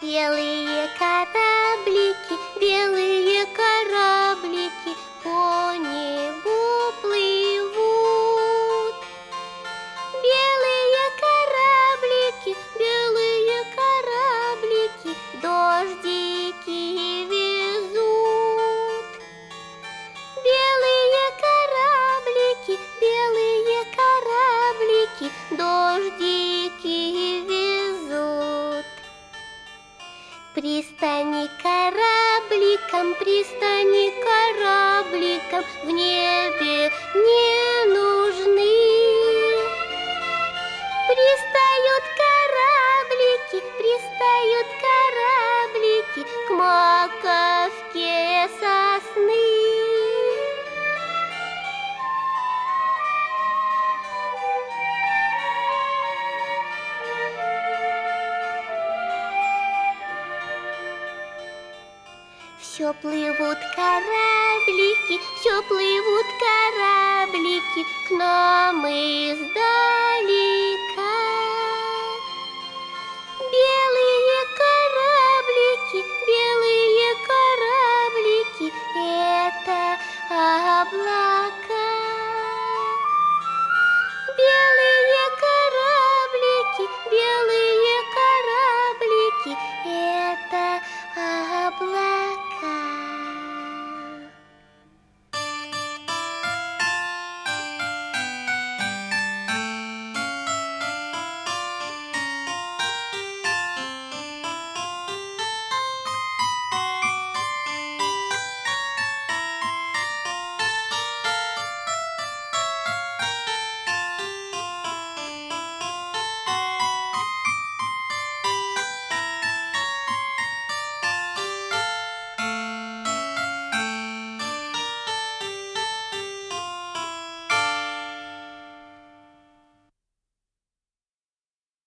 белые кораблики по небу плывут. Белые кораблики дождики везут. Белые кораблики дождики везут. Пристани корабликам в небе не нужны. Пристают кораблики к маковке сосны. Все плывут кораблики к нам издалека. Белые кораблики, это облака.